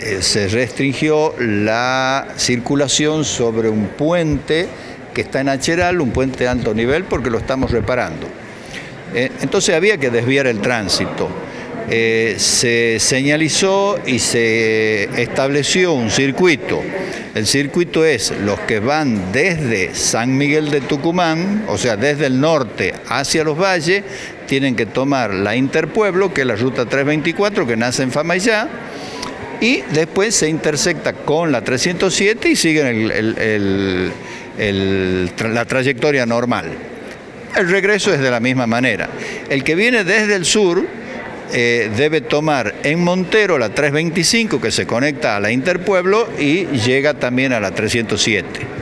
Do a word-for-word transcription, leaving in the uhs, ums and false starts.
eh, se restringió la circulación sobre un puente que está en Acheral, un puente de alto nivel, porque lo estamos reparando. Eh, entonces había que desviar el tránsito. Eh, se señalizó y se estableció un circuito. El circuito es los que van desde San Miguel de Tucumán, o sea, desde el norte hacia los valles, tienen que tomar la Interpueblo, que es la ruta trescientos veinticuatro, que nace en Famaillá, y después se intersecta con la trescientos siete y siguen el, el, el, el, la trayectoria normal. El regreso es de la misma manera. El que viene desde el sur eh, debe tomar en Montero la trescientos veinticinco, que se conecta a la Interpueblo y llega también a la trescientos siete.